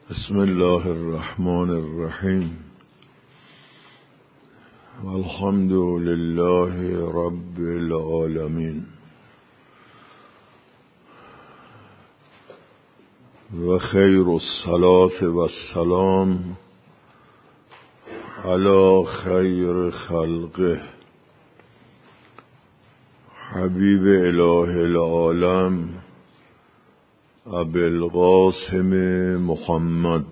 بسم الله الرحمن الرحیم. الحمد لله رب العالمین و خیر الصلاة و السلام علی خیر خلقه حبیب اله العالم ابی القاسم محمد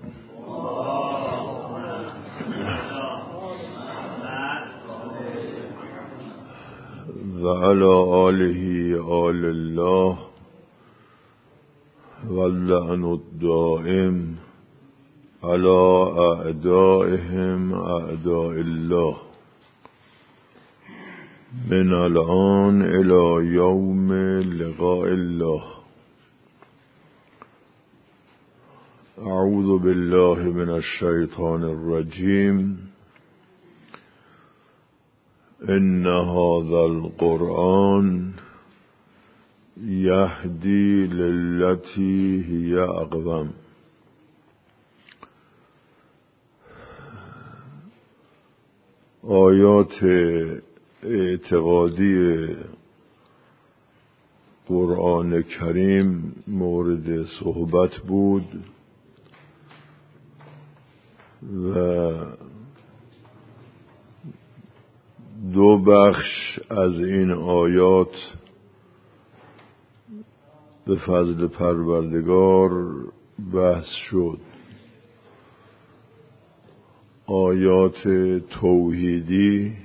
و علی آله آل الله و اللعن الدائم علی اعدائهم اعداء الله من الان الی یوم لقاء الله. اعوذ بالله من الشیطان الرجیم. ان هذا القرآن یهدی للتی هی اقوم. آیات اعتقادی قرآن کریم مورد صحبت بود و دو بخش از این آیات به فضل پروردگار بحث شد. آیات توحیدی،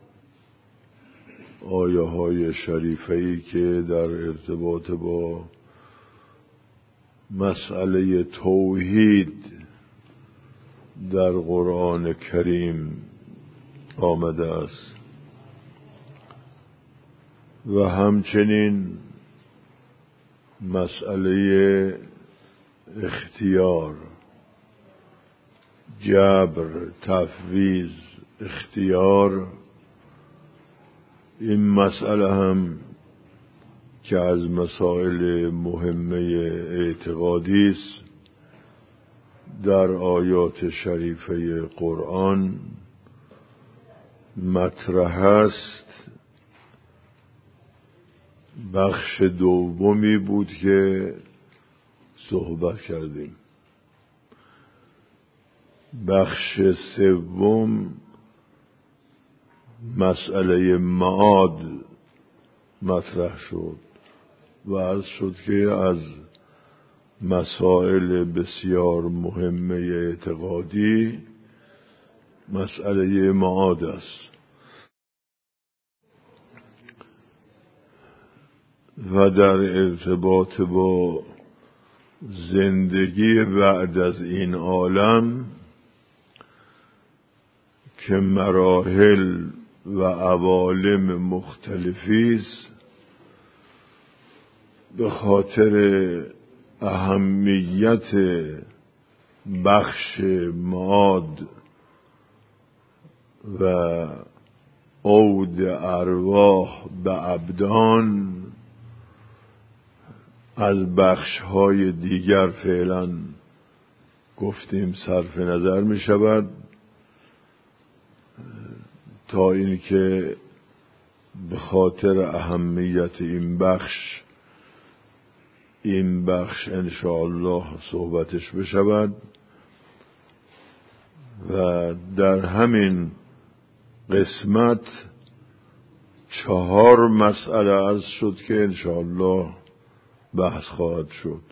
آیه های شریفه‌ای که در ارتباط با مسئله توحید در قرآن کریم آمده است و همچنین مسئله اختیار، جبر، تفویض، اختیار. این مسئله هم که از مسائل مهمه اعتقادی است در آیات شریفه قرآن مطرح است. بخش دومی بود که صحبت کردیم. بخش سوم مسئله معاد مطرح شد و عرض شد که از مسائل بسیار مهم اعتقادی مسئله معاد است و در ارتباط با زندگی بعد از این عالم که مراحل و عوالم مختلفی است، به خاطر اهمیت بخش معاد و عود ارواح به ابدان از بخش‌های دیگر فعلا گفتیم صرف نظر می شود تا اینکه به خاطر اهمیت این بخش انشاءالله صحبتش بشود و در همین قسمت 4 مسئله عرض شد که انشاءالله بحث خواهد شد.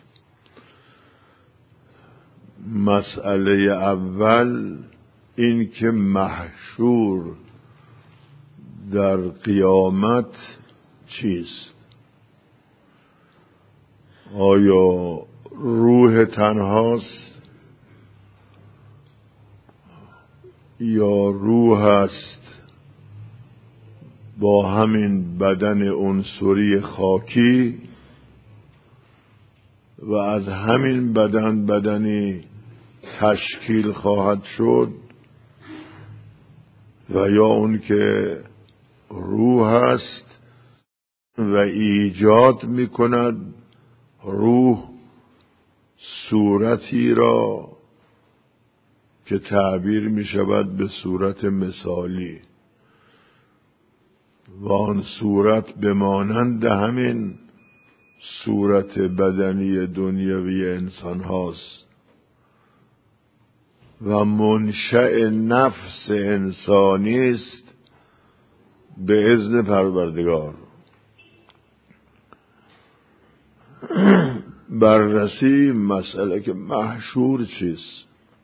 مسئله اول این که محشور در قیامت چیست؟ آیا روح تنهاست یا روح است با همین بدن عنصری خاکی و از همین بدنی تشکیل خواهد شد، و یا اون که روح است و ایجاد میکند روح صورتی را که تعبیر می شود به صورت مثالی و آن صورت بمانند همین صورت بدنی دنیوی انسان هاست و منشأ نفس انسانی است به اذن پروردگار. بررسی مسئله که محشور چیست،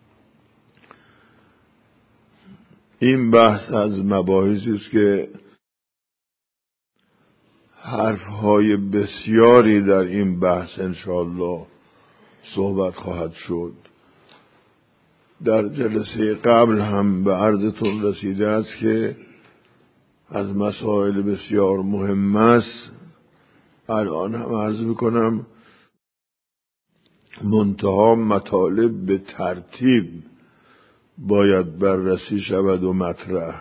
این بحث از مباحثی است که حرفهای بسیاری در این بحث انشاءالله صحبت خواهد شد. در جلسه قبل هم به عرضتون رسیده است که از مسائل بسیار مهم است. الان هم عرض میکنم منتها مطالب به ترتیب باید بررسی شود و مطرح.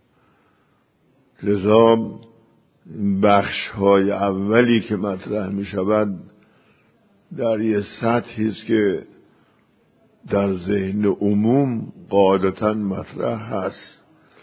لذا بخش های اولی که مطرح می شود در یه سطحی است که در ذهن عموم قاعدتاً مطرح هست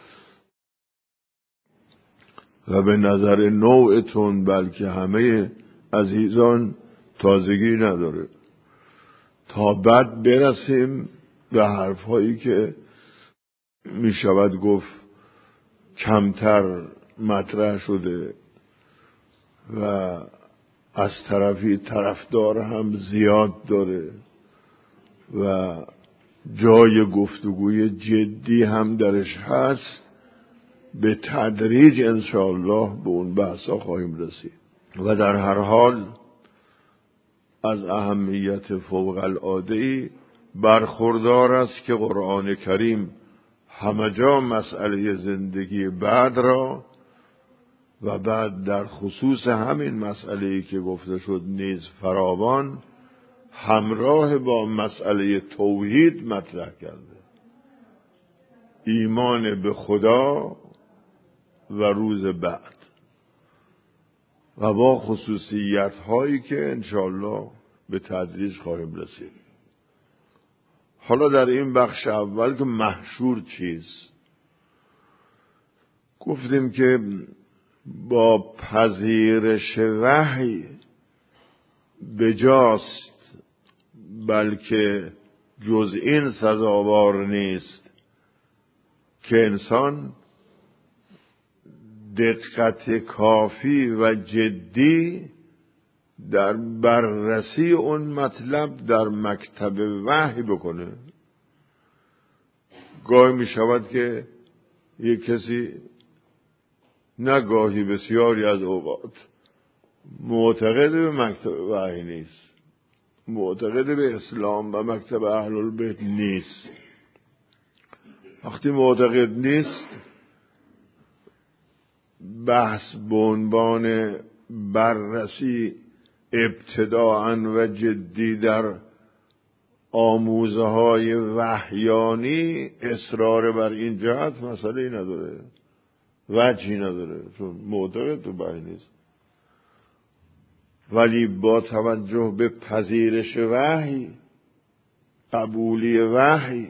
و به نظر نوعتون بلکه همه عزیزان تازگی نداره، تا بعد برسیم به حرفهایی که می شود گفت کمتر مطرح شده و از طرفی طرفدار هم زیاد داره و جای گفتگوی جدی هم درش هست. به تدریج انشاءالله به اون بحثا خواهیم رسید و در هر حال از اهمیت فوق العاده‌ای برخوردار است که قرآن کریم همه جا مسئله زندگی بعد را و بعد در خصوص همین مسئله‌ای که گفته شد نیز فراوان همراه با مسئله توحید مطرح کرده، ایمان به خدا و روز بعد و با خصوصیت هایی که انشاءالله به تدریج خواهیم رسید. حالا در این بخش اول که محشور چیست، گفتیم که با پذیرش وحی بجاست، بلکه جز این سزاوار نیست که انسان دقت کافی و جدی در بررسی اون مطلب در مکتب وحی بکنه. گاهی می شود که یک کسی، نه گاهی بسیاری از اوقات، معتقد به مکتب وحی نیست، معتقد به اسلام و مکتب اهل البیت نیست. وقتی معتقد نیست، بحث به عنوان بررسی ابتداءً و جدی در آموزه های وحیانی اصرار بر این جهت مسئله نداره، وجهی نداره، چون معتقد تو وحی نیست. ولی با توجه به پذیرش وحی، قبولی وحی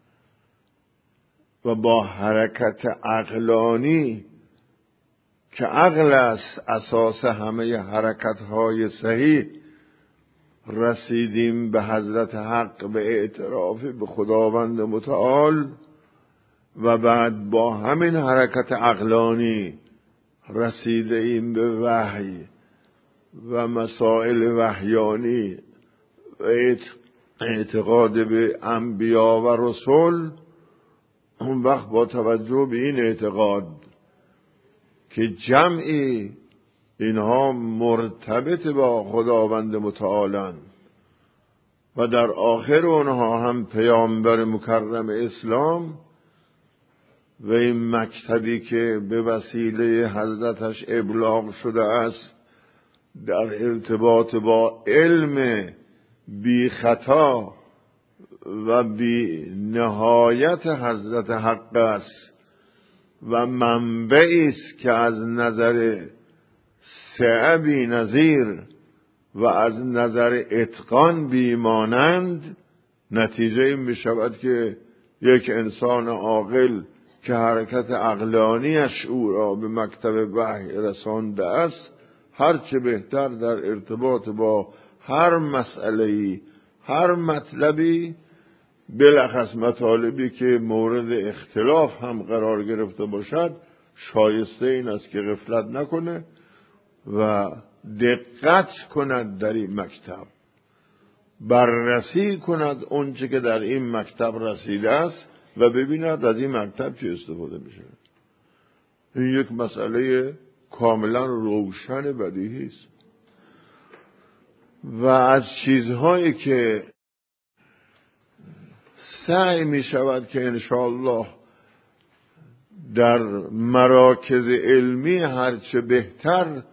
و با حرکت عقلانی که عقل است اساس همه حرکت‌های صحیح، رسیدیم به حضرت حق به اعتراف به خداوند متعال و بعد با همین حرکت عقلانی رسیده ایم به وحی و مسائل وحیانی و اعتقاد به انبیا و رسول. اون وقت با توجه به این اعتقاد که جمعی اینها مرتبط با خداوند متعالن و در آخر اونها هم پیامبر مکرم اسلام و این مکتبی که به وسیله حضرتش ابلاغ شده است در ارتباط با علم بی خطا و بی نهایت حضرت حق است و منبعی است که از نظر سعه بی نظیر و از نظر اتقان بی مانند، نتیجه این می شود که یک انسان عاقل که حرکت عقلانیش او را به مکتب وحی رسانده است، هرچه بهتر در ارتباط با هر مسئله‌ای، هر مطلبی، بلخص مطالبی که مورد اختلاف هم قرار گرفته باشد، شایسته این است که غفلت نکنه و دقت کند در این مکتب، بررسی کند اونچه که در این مکتب رسیده است و ببیند از این مکتب چه استفاده میشه. این یک مسئله کاملا روشن بدیهی است و از چیزهایی که سعی می شود که انشاءالله در مراکز علمی هرچه بهتر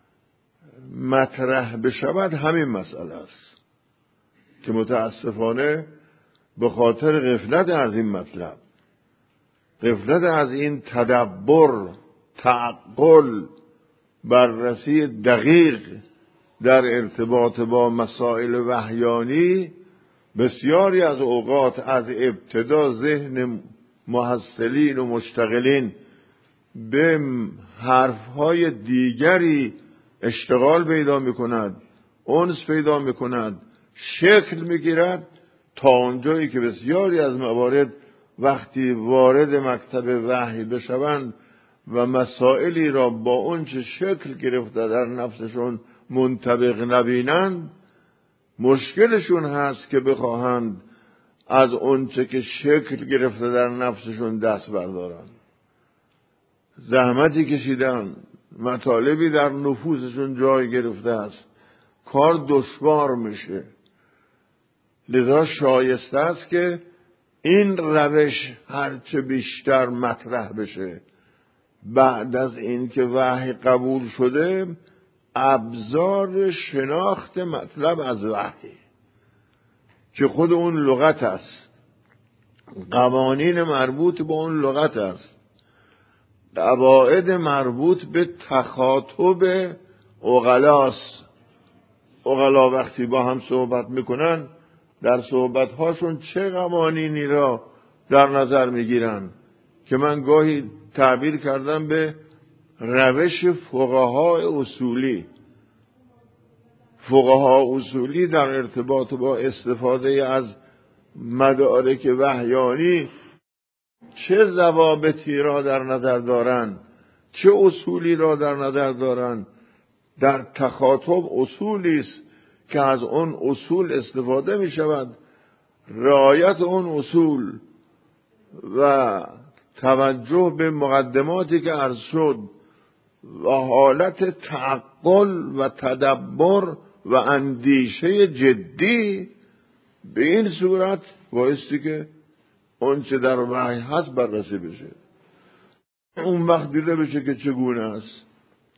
مطرح بشود همین مسئله است که متاسفانه به خاطر غفلت از این مطلب، غفلت از این تدبر، تعقل، بررسی دقیق در ارتباط با مسائل وحیانی، بسیاری از اوقات از ابتدا ذهن محصلین و مشتغلین به حرفهای دیگری اشتغال پیدا می کند، انس پیدا می کند، شکل می گیرد، تا اونجایی که بسیاری از موارد وقتی وارد مکتب وحی بشوند و مسائلی را با اونچه شکل گرفته در نفسشون منطبق نبینند، مشکلشون هست که بخواهند از اونچه که شکل گرفته در نفسشون دست بردارن. زحمتی کشیدن، مطالبی در نفوسشون جای گرفته است، کار دشوار میشه. لذا شایسته است که این روش هرچه بیشتر مطرح بشه. بعد از اینکه وحی قبول شده، ابزار شناخت مطلب از وحی که خود اون لغت است، قوانین مربوط به اون لغت است، قواعد مربوط به تخاطب عقلاست. عقلا وقتی با هم صحبت میکنن، در صحبتهاشون چه قوانینی را در نظر میگیرن که من گاهی تعبیر کردم به روش فقهای اصولی. فقها اصولی در ارتباط با استفاده از مدارک وحیانی چه ضوابطی را در نظر دارند، چه اصولی را در نظر دارند. در تخاطب اصولی است که از اون اصول استفاده می شود. رعایت اون اصول و توجه به مقدماتی که عرض شد و حالت تعقل و تدبر و اندیشه جدی، به این صورت بایستی که اون چه در وحی هست بررسی بشه. اون وقت دیده بشه که چگونه است.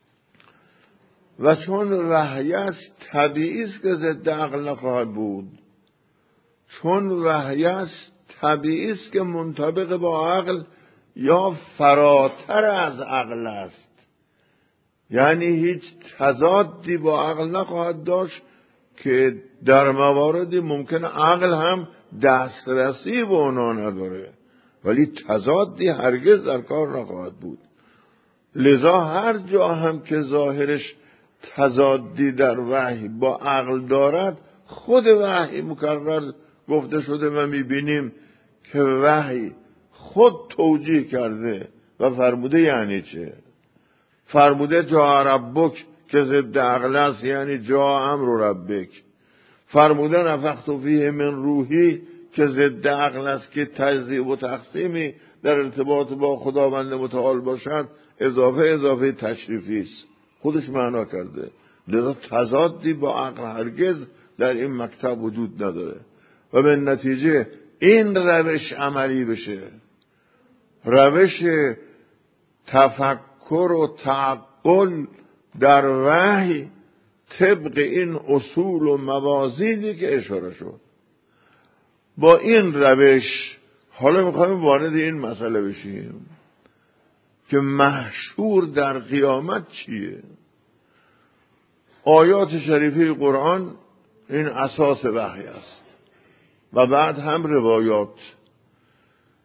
و چون وحی است، طبیعی است که ضد عقل نخواهد بود. چون وحی است، طبیعی است که منطبق با عقل یا فراتر از عقل است. یعنی هیچ تضادی با عقل نخواهد داشت که در مواردی ممکن عقل هم دسترسی به اونا نداره، ولی تضادی هرگز در کار نخواهد بود. لذا هر جا هم که ظاهرش تضادی در وحی با عقل دارد، خود وحی مکرر گفته شده و میبینیم که وحی خود توجیه کرده و فرموده. یعنی چه؟ فرموده جا ربک که ضد عقل است، یعنی جا امر ربک. فرموده نفخت فیه من روحی که ضد عقل است، که تجزیه و تقسیمی در ارتباط با خداوند متعال باشد، اضافه تشریفی است. خودش معنا کرده. لذا تضادی با عقل هرگز در این مکتب وجود نداره و به نتیجه این روش عملی بشه، روش تفکر و تعقل در وحی طبق این اصول و موازینی که اشاره شد. با این روش حالا میخوایم وارد این مسئله بشیم که محشور در قیامت چیه. آیات شریفه قرآن این اساس وحی است و بعد هم روایات.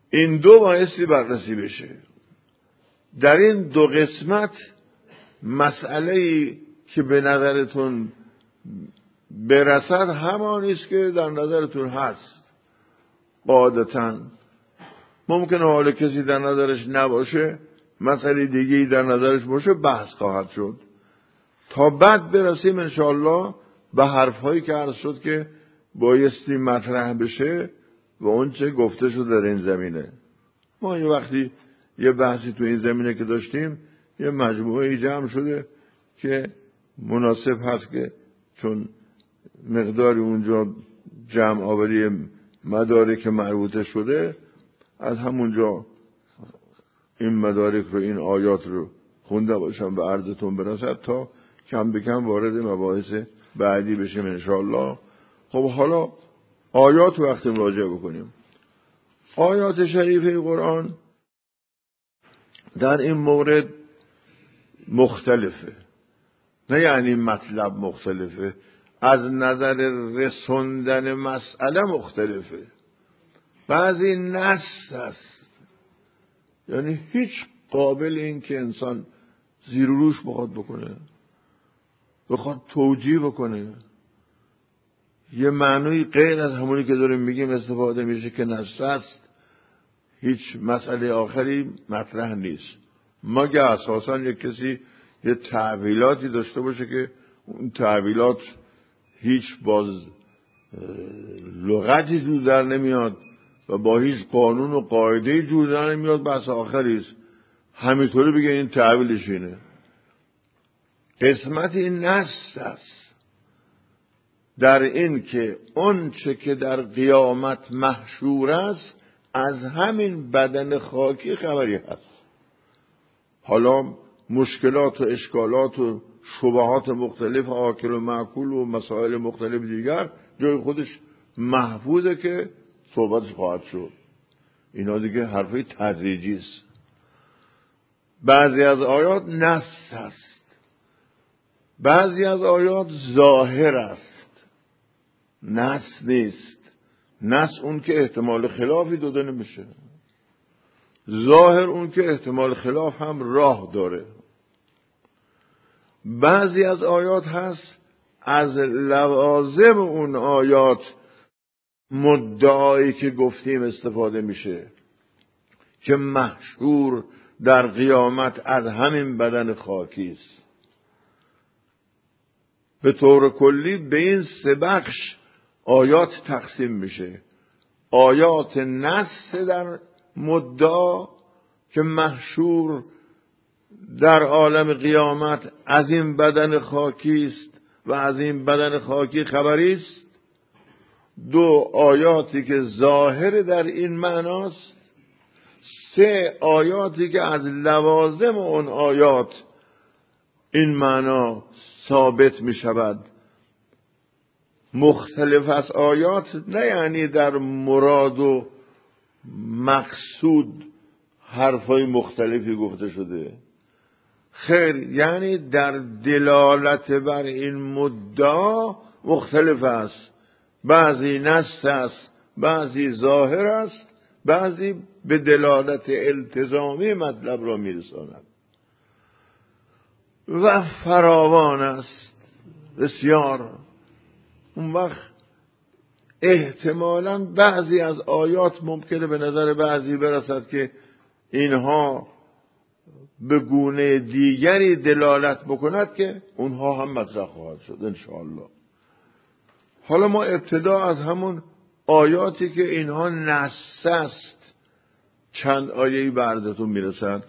این دو بایستی بررسی بشه. در این دو قسمت مسئله‌ای که به نظرتون برسد همانی است که در نظرتون هست. قاعدتاً ممکنه حالا کسی در نظرش نباشه، مسئله دیگه‌ای در نظرش باشه، بحث خواهد شد تا بعد برسیم انشاءالله به حرف‌هایی که عرض شد که بایستی مطرح بشه و اون چه گفته شد در این زمینه. ما یه وقتی یه بحثی تو این زمینه که داشتیم یه مجموعه جمع شده که مناسب هست که چون مقداری اونجا جمع آوری مدارک مربوطه شده، از همونجا این مدارک رو، این آیات رو خونده باشم به عرضتون برسد تا کم به کم وارد مباحث بعدی بشیم انشاءالله. خب حالا آیات وقتی مراجعه بکنیم. آیات شریفه قرآن در این مورد مختلفه، نه یعنی مطلب مختلفه، از نظر رسوندن مسئله مختلفه. بعضی نص هست، یعنی هیچ قابل این که انسان زیر و روش بخواد بکنه، بخواد توجیه بکنه، یه معنی غیر از همونی که داریم میگیم استفاده میشه که نص است، هیچ مسئله آخری مطرح نیست. مگه اساساً یک کسی یه تعویلاتی داشته باشه که اون تعویلات هیچ باز لغتی جور در نمیاد و با هیچ قانون و قاعده جور در نمیاد، بس آخری است همینطوری بگه این تعویلش اینه. قسمت این نص است در این که اون چه که در قیامت محشور است از همین بدن خاکی خبری هست. حالا مشکلات و اشکالات و شبهات مختلف آکل و معکول و مسائل مختلف دیگر جای خودش محفوظه که صحبتش خواهد شد. اینا دیگه حرفی تدریجی است. بعضی از آیات نص است، بعضی از آیات ظاهر است، نص نیست. نص اون که احتمال خلافی داده نمیشه، ظاهر اون که احتمال خلاف هم راه داره. بعضی از آیات هست از لوازم اون آیات مدعایی که گفتیم استفاده میشه که محشور در قیامت از همین بدن خاکی است. به طور کلی به این سه بخش آیات تقسیم میشه. آیات نص در مدعا که محشور در عالم قیامت از این بدن خاکی است و از این بدن خاکی خبری است. دو آیاتی که ظاهر در این معناست. سه آیاتی که از لوازم اون آیات این معنا ثابت می شود. مختلف از آیات نه یعنی در مراد و مقصود حرفای مختلفی گفته شده، خیر، یعنی در دلالت بر این مدعا مختلف است. بعضی نص است، بعضی ظاهر است، بعضی به دلالت التزامی مطلب را میرساند و فراوان است بسیار. اون وقت احتمالاً بعضی از آیات ممکنه به نظر بعضی برسد که اینها به گونه دیگری دلالت بکند که اونها هم مطرح خواهد شد انشاءالله. حالا ما ابتدا از همون آیاتی که اینها نص است چند آیه‌ای به عرضتون میرسد.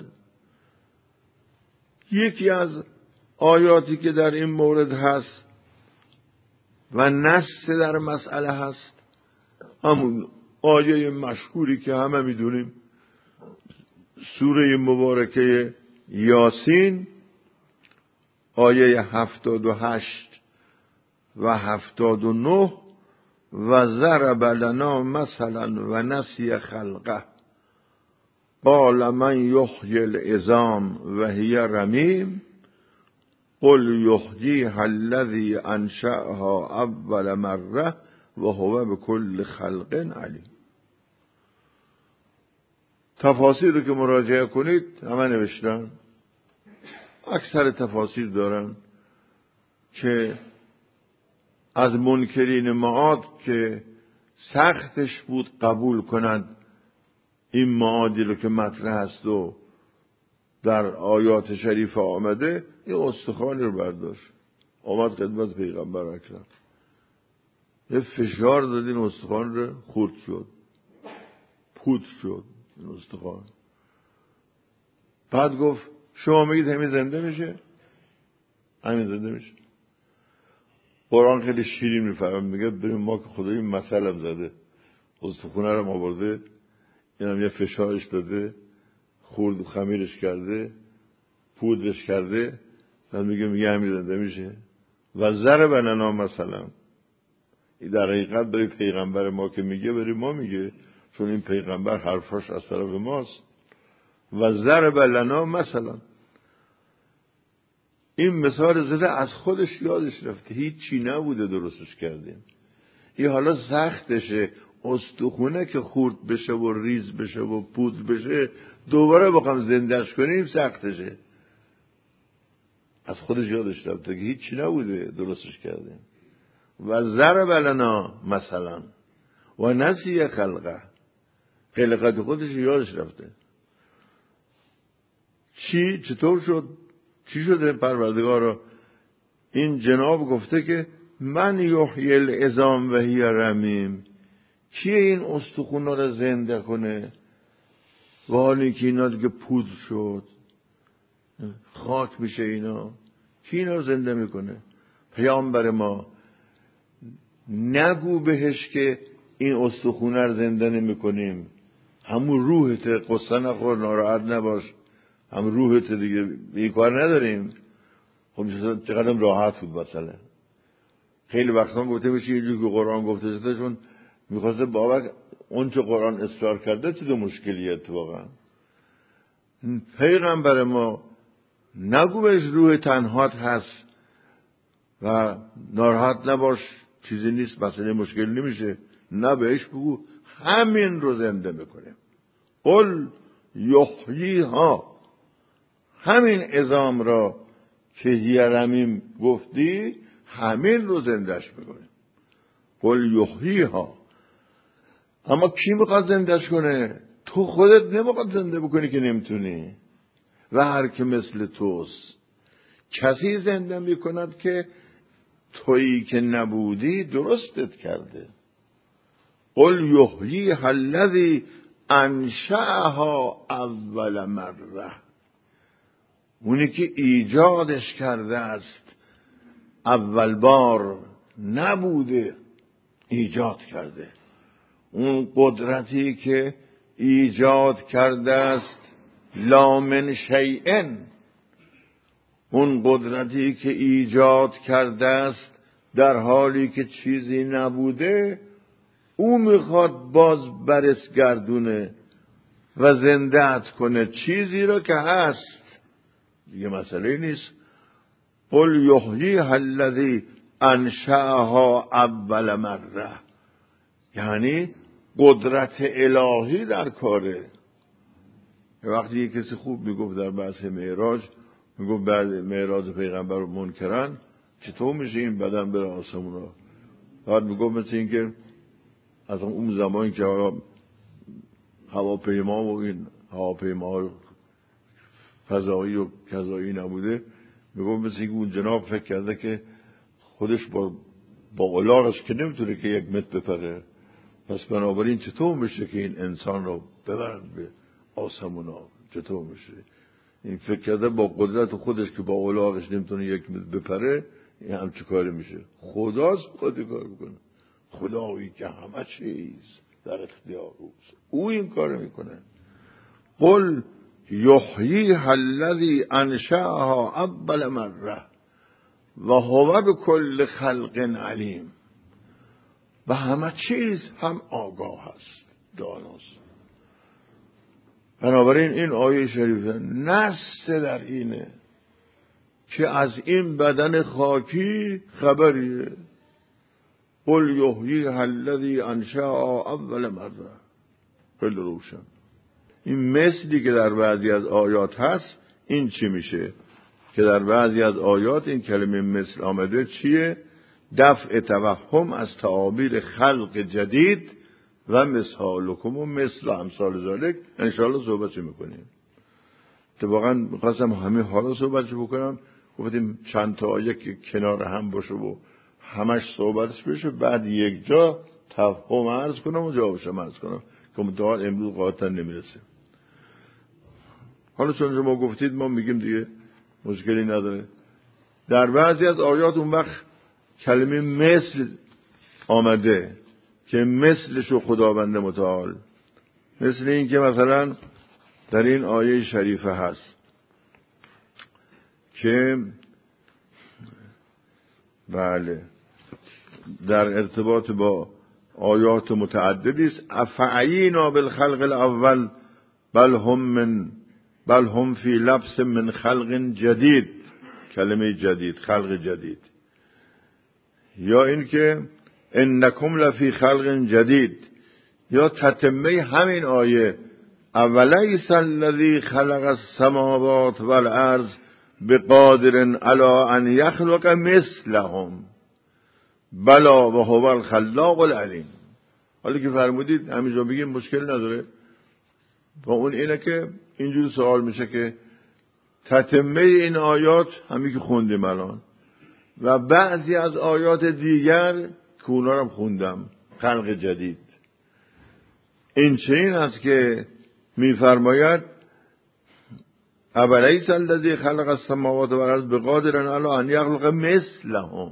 یکی از آیاتی که در این مورد هست و نص در مسئله هست همون آیه مشهوری که همه میدونیم، سوره مبارکه یاسین آیه 78 و 79 و ضرب لنا مثلا و نسی خلقه قال من یحیی العظام و هی رمیم قل یحییها الذی انشأها اول مره و هو بكل خلق علیم. تفاسیر رو که مراجعه کنید همه نوشتن، اکثر تفاسیر دارن که از منکرین معاد که سختش بود قبول کنند این معادی رو که مطرح است و در آیات شریف آمده، این استخوانی رو برداشت آمد خدمت پیغمبر اکرم، یه فشار داد، این استخوان رو خورد شد، پود شد این استخوان. بعد گفت شما میگید همین زنده میشه؟ همین زنده میشه. قرآن خیلی شیرین میفهمه، میگه بریم ما که خدا این مسئله زده، استخونه رو آورده، این هم یه فشارش داده، خورد و خمیرش کرده، پودرش کرده، بعد میگه همین زنده میشه. و ضرب لنا مثلا، این در حقیقت برای پیغمبر ما که میگه برای ما میگه، چون این پیغمبر حرفاش از طرف ماست. و ضرب لنا مثلا، این مثال زده از خودش یادش رفته، هیچی نبوده درستش کردیم. این حالا سختشه استخونه که خورد بشه و ریز بشه و پود بشه دوباره بخوام زندهش کنیم سختشه. از خودش یادش رفته که هیچی نبوده درستش کردیم. و ضرب لنا مثلا و نسی خلقه، خلقت خودش یادش رفته. چطور شد؟ چی شده پروردگارا؟ این جناب گفته که من یحیی العظام و هی رمیم، کیه این استخونا رو زنده کنه و حالی که اینا دیگه پودر شد خاک میشه، اینا کی اینا رو زنده میکنه؟ پیامبر ما نگو بهش که این استخونه رو زنده نمیکنیم، همون روحت، قصه نخور، ناراحت نباش، هم روحت دیگه، این کار نداریم. خب چقدر راحت بود مثلا. خیلی وقتا گفته میشه اینجور که قرآن گفته شده، چون میخواسته بابک اون چه قرآن اصرار کرده تو مشکلی اتفاقا. پیغمبر ما نگو بهش روح تنهات هست و ناراحت نباش، چیزی نیست، مسئله مشکل نمیشه، نه بهش بگو همین رو زنده میکنه. قل یحییها، همین عظام را که هی رمیم گفتی همین رو زندهش میکنه. قل یحییها، اما کی میخواد زندهش کنه؟ تو خودت نمیخواد زنده بکنی که نمیتونی، و هر که مثل توست. کسی زنده میکند که تویی که نبودی درستت کرده. قل یحییها الذی انشأها اول مره، اونی که ایجادش کرده است اول بار نبوده، ایجاد کرده. اون قدرتی که ایجاد کرده است لا من شیء، اون قدرتی که ایجاد کرده است در حالی که چیزی نبوده، او میخواد باز برس گردونه و زنده‌ات کنه چیزی رو که هست. دیگه مسئله نیست. قل یحییها الذی انشأها اول مره، یعنی قدرت الهی در کاره. وقتی یک کسی خوب میگفت در بحث معراج، میگفت بعد معراج پیغمبر منکرن چطور میشه این بدن بره آسمون ها؟ بعد میگفت مثل این که از اون زمانی که هواپیما و این هواپیما فضایی و کذایی نبوده، میگفت مثل این که اون جناب فکر کرده که خودش با الاغش که نمیتونه که 1 متر بپره، پس بنابراین چطور میشه که این انسان رو ببرن به آسمون ها؟ چطور میشه؟ این فکر کرده با قدرت خودش که با الاغش نمیتونه 1 متر بپره، این همچه کاری میشه. خداست خودی کار میکنه. خدایی که همه چیز در اختیار اوست، او این کار میکنه. قل یحییها الذی انشأها اول مره و هو بكل خلق علیم، و همه چیز هم آگاه است، داناست. بنابراین این آیه شریفه نص در اینه که از این بدن خاکی خبریه. قل یحییها الذی انشأها اول مره، خیلی روشن. این مثلی که در بعضی از آیات هست این چی میشه؟ که در بعضی از آیات این کلمه مثل آمده چیه؟ دفع توهم از تعابیر خلق جدید و مثالکم و مثل امثال ذالک. انشاءالله صحبتش میکنیم. اتفاقا میخواستم همین حالا صحبتش بکنم، گفتیم چند تا آیه که کنار هم باشه و همش صحبتش بشه، بعد یک جا تفهم عرض کنم و جوابش عرض کنم که متعال امروز قاطعا نمیرسه. حالا چون شما گفتید ما میگیم دیگه مشکلی نداره. در بعضی از آیات اون وقت کلمه مثل آمده که مثلشو خداوند متعال، مثل این که مثلا در این آیه شریفه هست که بله در ارتباط با آیات متعددی است. افعینا بالخلق الاول بل هم فی لبس من خلق جدید. کلمه جدید، خلق جدید. یا این که انکم لفی خلق جدید، یا تتمه همین آیه اولیس الذی خلق السماوات والارض بقادر علی ان یخلق مثلهم بلا و هو الخلاق العلیم. حالا که فرمودید همینجا بگیم مشکل نداره. و اون اینه که اینجور سوال میشه که تتمه این آیات همین که خوندیم الان و بعضی از آیات دیگر که اونا رو خوندم، خلق جدید، این چنین است که میفرماید اولیس الذی خلق السماوات والارض بقادر علی ان یخلق مثلهم.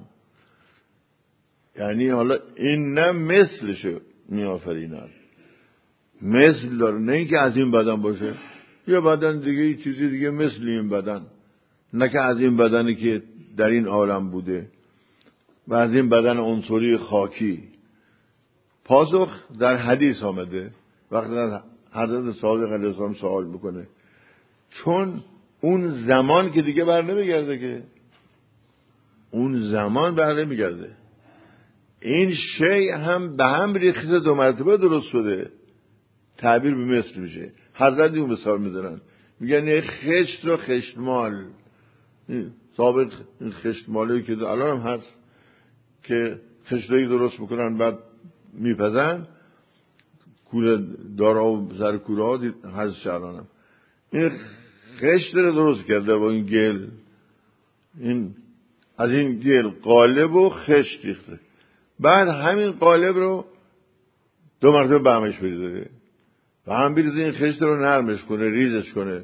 یعنی حالا این نه مثلشو میآفریند، مثل داره، نه اینکه از این بدن باشه یا بدن دیگه چیزی دیگه مثل این بدن، نه که از این بدنی که در این عالم بوده و از این بدن عنصری خاکی. پاسخ در حدیث آمده وقتی در حضرت صادق علیه السلام سوال میکنه، چون اون زمان که دیگه بر نمیگرده، که اون زمان بر نمیگرده، این شیء هم به هم ریخته دو مرتبه درست شده، تعبیر به مثل میشه. حضرت اون مثال میذارن، میگن یه خشت و خشتمال، ثابت این خشتمالی که الان هم هست که خشتایی درست میکنن بعد میپزن، کوره دارا و سر کوره ها هست شهرانم، این خشت رو درست کرده با این گل، این از این گل قالب و خشت ریخته، بعد همین قالب رو دو مرتبه به همش بریزه و هم بریزه این خشت رو نرمش کنه، ریزش کنه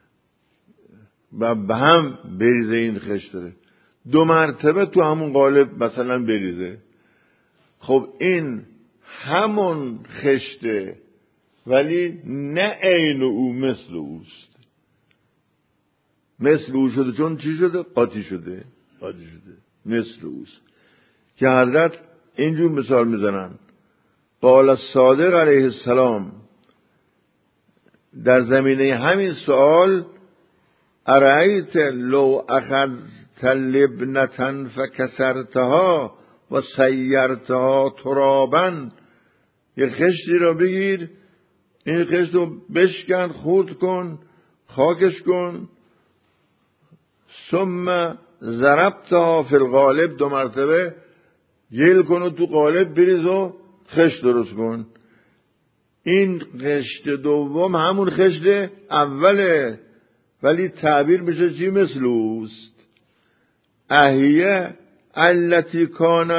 و به هم بریزه این خشت رو دو مرتبه تو همون قالب مثلا بریزه. خب این همون خشته ولی نه عین او مثل اوست. مثل او شده چون چی شده؟ قاطی شده. مثل اوست که حضرت اینجور مثال میزنن. قال الصادق علیه السلام در زمینه همین سوال ارایت لو اخذت لبنة فکسرتها و سیرتها ترابا، یه خشتی رو بگیر، این خشت رو بشکن، خورد کن، خاکش کن، ثم ضربتها فی القالب، دو مرتبه گل کن و تو قالب بریز و خشت درست کن. این خشت دوم همون خشت اوله ولی تعبیر میشه چی؟ مثل اوست. احیه التي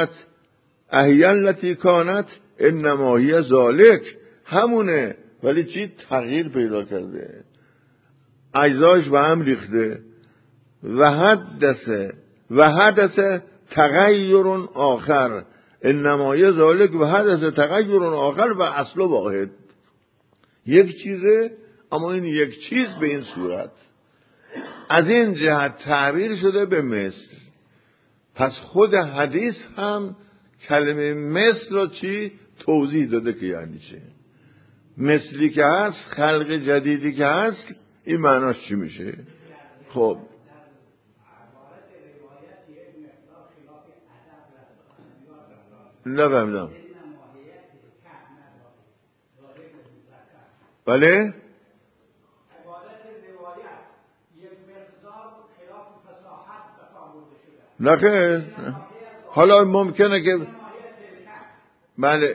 کانت انما هی ذالک، همونه ولی چی؟ تغییر پیدا کرده، اجزاش به هم ریخته. و حدث تغییر آخر انما هی ذالک و حدث تغییر آخر و اصل واحد. یک چیزه اما این یک چیز به این صورت، از این جهت تعبیر شده به مثل. پس خود حدیث هم کلمه مثل رو چی توضیح داده که یعنی چه. مثلی که هست، خلق جدیدی که هست، این معناش چی میشه؟ خب نفهمیدم. بله نه حالا ممکنه که بله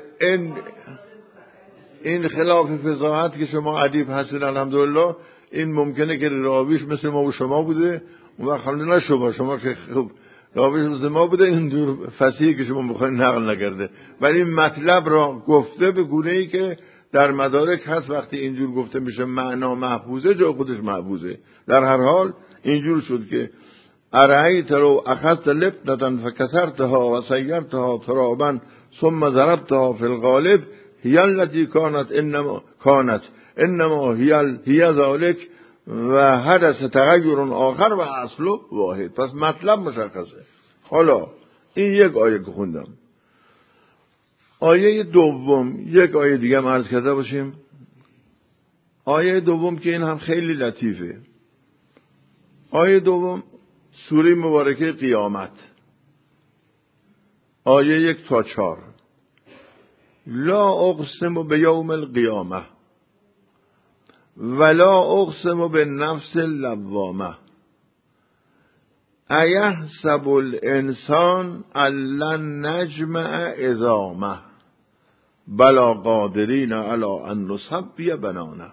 این خلاف فضاحت که شما ادیب هستین الحمدلله، این ممکنه که راویش مثل ما و شما بوده، اون وقت نه شما که خب راویش مثل ما بوده، این دور فصیحی که شما میخواین نقل نکرده، ولی این مطلب را گفته به گونه‌ای که در مدارک هست. وقتی اینجور گفته میشه معنا محفوظه، جای خودش محفوظه. در هر حال اینجور شد که ارایت لو اخذت لبنة فكسرتها وسيرتها ترابا ثم ضربتها في الغالب هي التي كانت انما هي ذلك و حدث تغییر آخر و اصل واحد. پس مطلب مشخصه. حالا این یک آیه که خوندم. آیه دوم، یک آیه دیگه هم عرض کرده باشیم. آیه دوم که این هم خیلی لطیفه. آیه دوم سوره مبارکه قیامت، آیه 1 تا 4. لا اقسم بیوم القیامه ولا اقسم بالنفس اللوامه ایحسب الانسان لن نجمع عظامه بلا قادرین علی ان نسوی بنانه.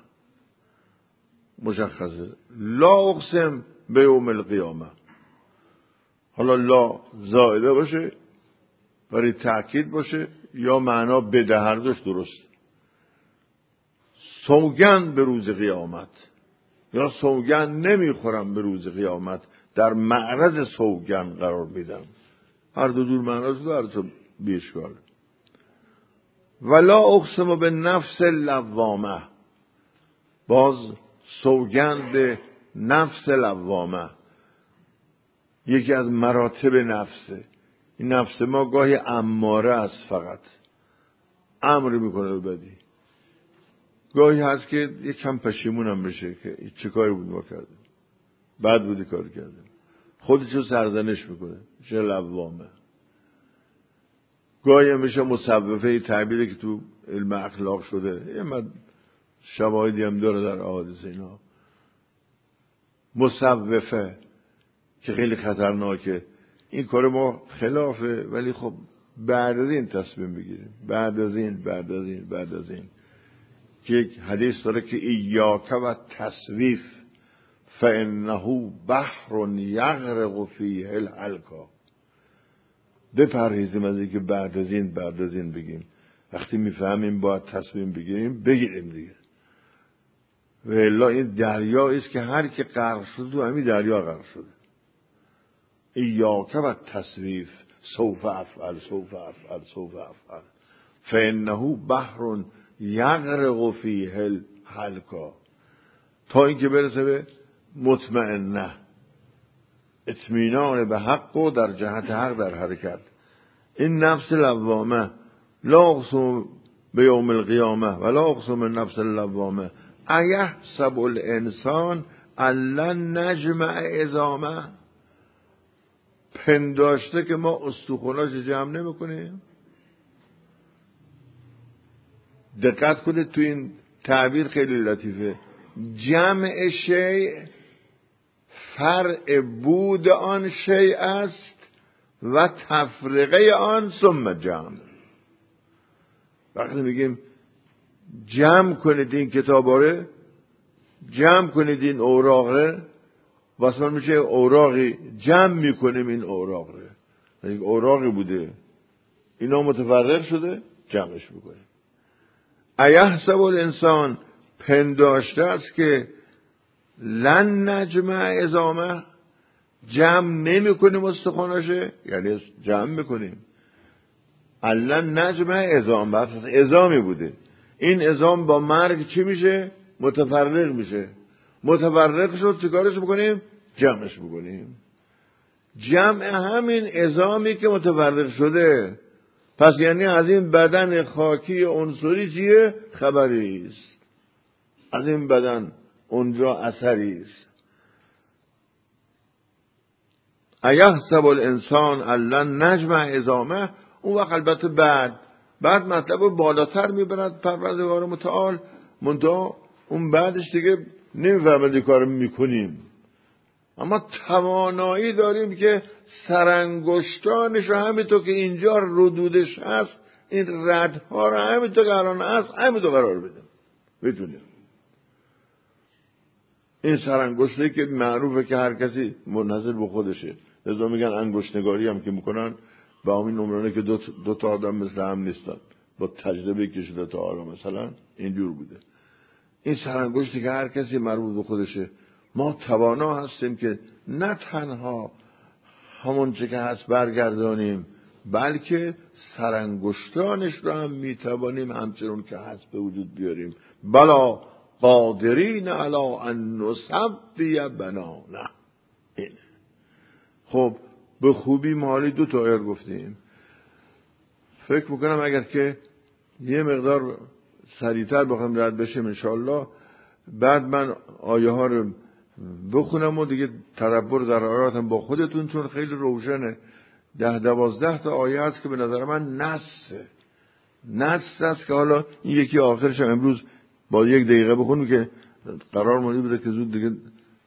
مشخصه. لا اقسم بیوم القیامه. حالا لا زائده باشه برای تأکید باشه یا معنا بده، هر دوش درست. سوگند به روز قیامت یا سوگند نمیخورم به روز قیامت، در معرض سوگند قرار میدم. هر دو جور معناست و هر دو بیشکال. ولا اقسم به نفس لوامه، باز سوگند به نفس لوامه، یکی از مراتب نفسه. این نفس ما گاهی اماره است، فقط امر میکنه به بدی. گاهی هست که یک کم پشیمونم بشه که چه کاری بود ما کردیم، بد بودی کار کردیم، خودشو سرزنش میکنه، چه لوامه. گاهی میشه مصوفه، تعبیری که تو علم اخلاق شده، یه شواهدی هم داره در احادیث اینا. مصوفه که خیلی خطرناکه. این کار ما خلافه، ولی خب بعد از این تصمیم بگیریم، بعد از این که یک حدیث داره که ایاک و تصویف فانه بحر یغرق فیه الحلقا. بپرهیزیم از اینکه بعد از این بگیم. وقتی میفهمیم باید تصمیم بگیریم دیگه. و الا این دریایی است که هر که غرق شده تو همین دریا غرق شده. ایاک و تصویف سوف افعل فانه بحر یغرق فیه الحلقا، تا اینکه برسه به مطمئنه، اطمینان به حق و در جهت حق در حرکت. این نفس لوامه. لا اقسم بیوم القیامه ولا اقسم بالنفس اللوامه ایحسب الانسان لن نجمع عظامه. پنداشته که ما استخوناش جمع نمیکنیم. دقت کنید تو این تعبیر خیلی لطیفه. جمع شیء فرع بود آن شیء است و تفرقه آن ثم جمع. وقتی میگیم جمع کنید این کتاباره، جمع کنید این اوراقه، واسه من میشه اوراقی جمع میکنیم. این اوراقه یک اوراقی بوده، اینا متفرق شده، جمعش میکنیم. ایحسب الانسان، پنداشته است که لن نجمع عظامه، جمع نمی کنیم استخواناشه، یعنی جمع میکنیم. لن نجمع عظام، بس عظامی بوده. این عظام با مرگ چی میشه؟ متفرق میشه. متفرق شد، چیکارش بکنیم؟ جمعش بکنیم. جمع همین عظامی که متفرق شده. پس یعنی از این بدن خاکی عنصری چیه؟ خبری است. از این بدن اونجا اثری است. ایحسب الانسان لن نجمع عظامه. اون وقت البته بعد مطلب بالاتر میبرد پروردگار متعال، منتها اون بعدش دیگه نمیفهمد این کارو میکنیم. اما توانایی داریم که سرانگشتانش رو همینطور که اینجا ردودش هست، این ردها رو همینطور که الان هست همینطور قرار بدیم بدونیم. این سرانگشتی که معروفه که هر کسی منحصر به خودشه، لذا میگن انگشتنگاری هم که میکنن با همین نمرانه که دو تا آدم مثل هم نیستن، با تجربه کشیده تا حالا مثلا اینجور بوده. این سرانگشتی که هر کسی مربوط به خودشه، ما توانا هستیم که نه تنها همون چه که هست برگردانیم، بلکه سرانگشتانش رو هم میتوانیم همچنون که هست به وجود بیاریم. بلا قادرین علی ان نسوی بنانه. این خب به خوبی مالی 2 تا آیات گفتیم. فکر میکنم اگر که یه مقدار سریعتر بخوام رد بشیم انشاءالله، بعد من آیه ها رو بخونم و دیگه تدبر در آیاتم با خودتون، چون خیلی روشنه. 10-12 تا آیه هست که به نظر من نص است که حالا این یکی آخرش هم امروز با 1 دقیقه بخونیم که قرار مونده بوده که زود دیگه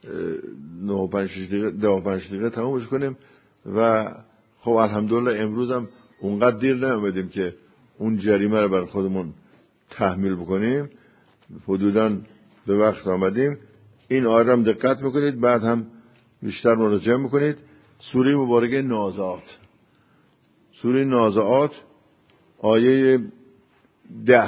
9-5 دقیقه تمامش کنیم و خب الحمدلله امروز هم اونقدر دیر نیامدیم که اون جریمه رو بر خودمون تحمیل بکنیم، حدوداً به وقت آمدیم. این آیه هم دقت میکنید، بعد هم بیشتر مراجعه میکنید. سوره مبارکه نازعات، سوره نازعات آیه 10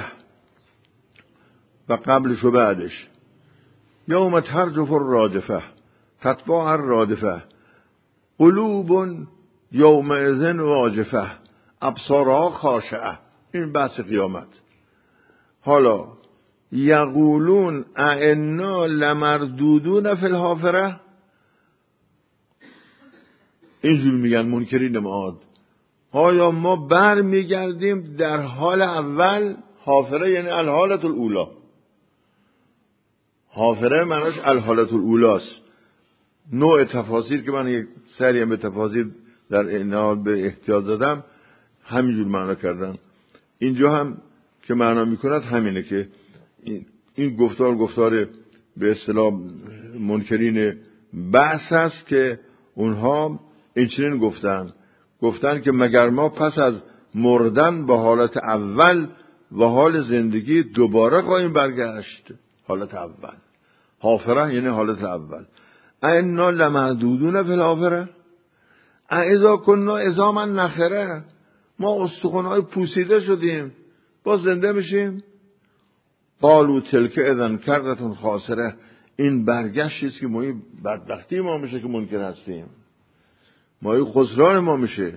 و قبلش و بعدش: یوم ترجف الراجفه تتبع الرادفه قلوب یومئذ واجفه ابصارها خاشعه. این بحث قیامت. حالا یقولون ائنا لمردودون فی الحافره، اینجور میگن منکرین معاد، آیا ما بر میگردیم در حال اول؟ حافره یعنی الحالت الاولا. حافره معناش الحالت الاولاست. نوع تفاسیر که من یک سری به تفاسیر در این حال به احتیاط دادم همینجور معنا کردن. اینجا هم که معنا میکند همینه که این گفتار به اصطلاح منکرین بحث است که اونها این چنین گفتن که مگر ما پس از مردن به حالت اول و حال زندگی دوباره خواهیم برگشت؟ حالت اول، حافره یعنی حالت اول. ائنا لمردودون فی الحافره اذا کنا عظاما نخره، ما استخوان‌های پوسیده شدیم باز زنده میشیم؟ قالوا تلک اذا کرة خاسره، این برگشتی است که ما بدبختی ما میشه که منکر هستیم، ما خسران ما میشه.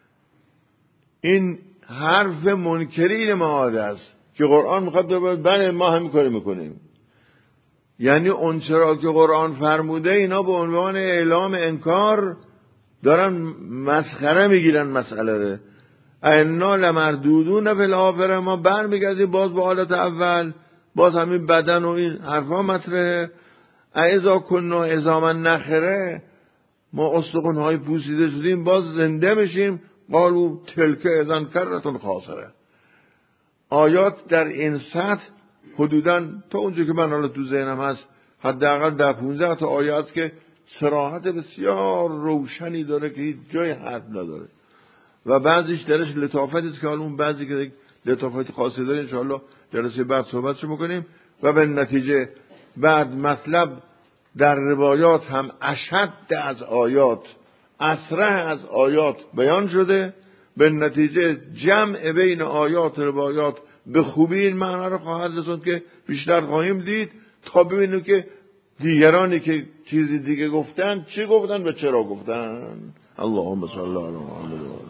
این حرف منکرین معاد است که قرآن میخواد بگه بله ما همین کاری میکنیم. یعنی اون چرا که قرآن فرموده اینا به عنوان اعلام انکار دارن مسخره میگیرن مسئله رو. ائنا لمردودون فی الحافره، ما برمیگردیم باز به حالت اول، باز همین بدن و این حرفا مطرحه. اذا کنا عظاما نخره، ما استخوان‌های پوسیده شدیم باز زنده میشیم. قالوا تلک اذا کرة خاسره. آیات در این سطح حدوداً تا اونجا که من حالا تو ذهنم هست حداقل 10-15 تا آیه است که صراحت بسیار روشنی داره که هیچ جای حرف نداره و بعضیش درش لطافتی است که حالا اون بعضی که لطافت خاصی داره ان شاءالله جلسه بعد صحبتشو می‌کنیم. و به نتیجه بعد مطلب در روایات هم اشد از آیات، اسرع از آیات بیان شده. به نتیجه جمع بین آیات و روایات به خوبی این معنا رو خواهد رسوند که بیشتر خواهیم دید تا ببینیم که دیگرانی که چیزی دیگه گفتن چی گفتن و چرا گفتن. اللهم صل علی محمد.